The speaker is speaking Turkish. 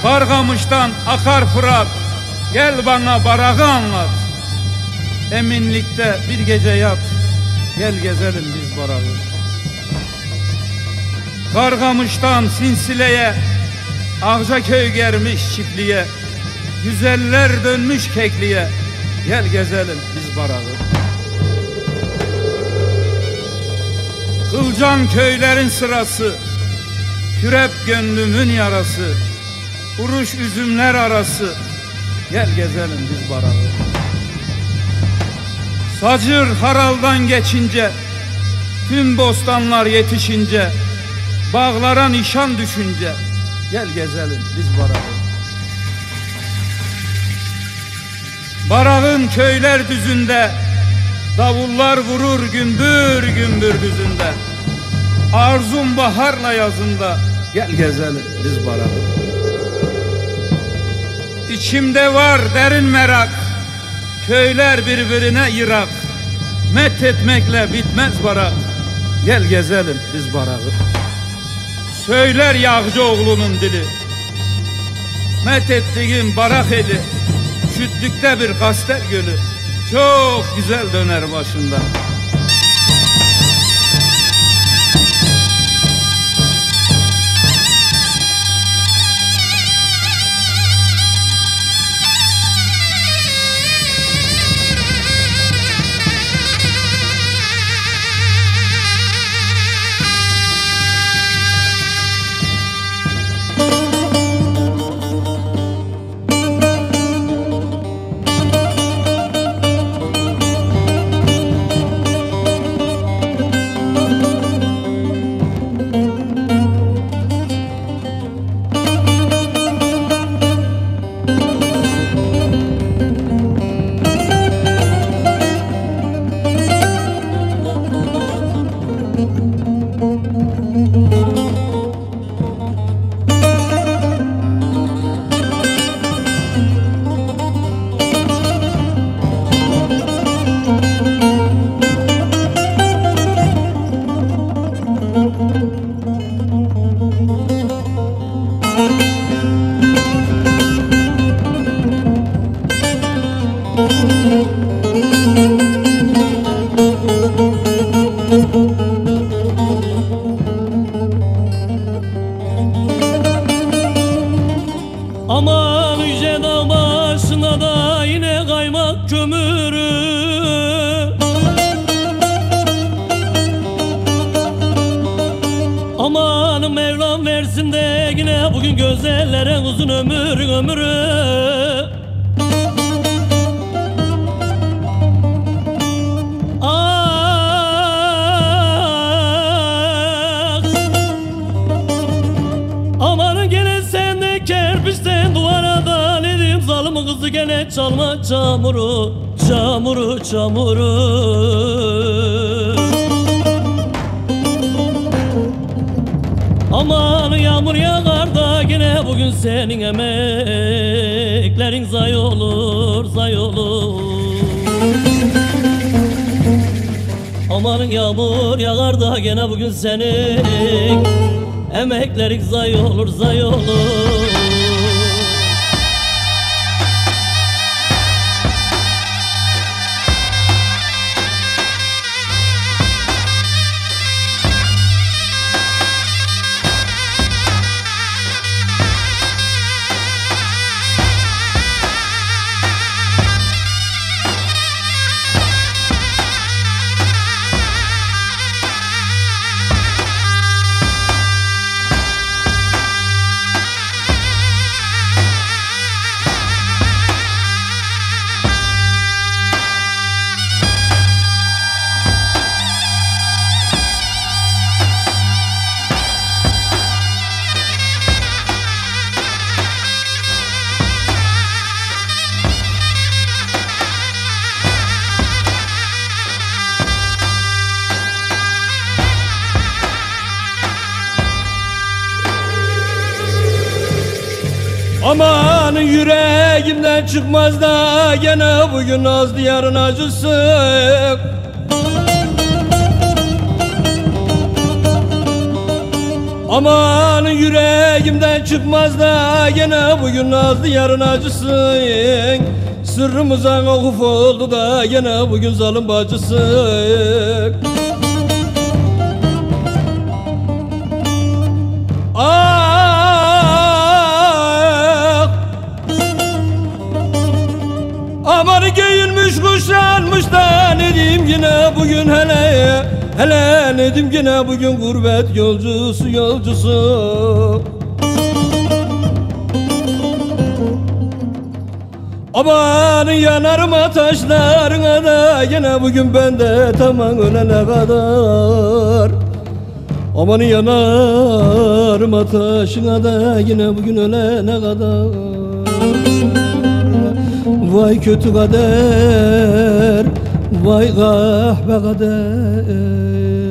Kargamış'tan akar Fırat, gel bana Barak'ı anlat. Eminlikte bir gece yat, gel gezelim biz Barak'ı. Kargamış'tan Sinsile'ye, Ağcaköy germiş çiftliğe, güzeller dönmüş kekliğe, gel gezelim biz Barak'ı. Kılcan köylerin sırası, kürep gönlümün yarası, uruş üzümler arası, gel gezelim biz Barak'ı. Sacır haraldan geçince, tüm bostanlar yetişince, bağlara nişan düşünce, gel gezelim biz Barak'ı. Barak'ın köyler düzünde, davullar vurur gümbür gümbür düzünde. Arzum baharla yazında, gel gezelim biz Barak'ı. İçimde var derin merak, köyler birbirine irak. Met etmekle bitmez Barak, gel gezelim biz Barak'ı. Söyler Yağcıoğlu'nun dili, met ettiğim Barak eli, küçüklükte bir kastel gölü, çok güzel döner başından. Aman yüce dağ başına da yine kaymak kömürü. Aman Mevlam versin de yine bugün gözellere uzun ömür ömrü. Zalımın kızı gene çalma çamuru, çamuru, çamuru. Aman yağmur yağar da gene bugün senin emeklerin zay olur, zay olur. Aman yağmur yağar da gene bugün senin emeklerin zay olur, zay olur. Aman yüreğimden çıkmaz da gene bugün az diyarın acısı. Aman yüreğimden çıkmaz da gene bugün nazlı yarın acısın. Sırrımıza vakıf oldu da gene bugün zalim bacısın. Ah, aman giyinmiş kuşanmış da ne diyeyim yine bugün hele. Hele ne diyeyim yine bugün gurbet yolcusu. Aman yanarım taşlarına da yine bugün bende tamam ölene kadar. Aman yanarım taşına da yine bugün ölene kadar. Vay kötü kader, vay kahpe kader.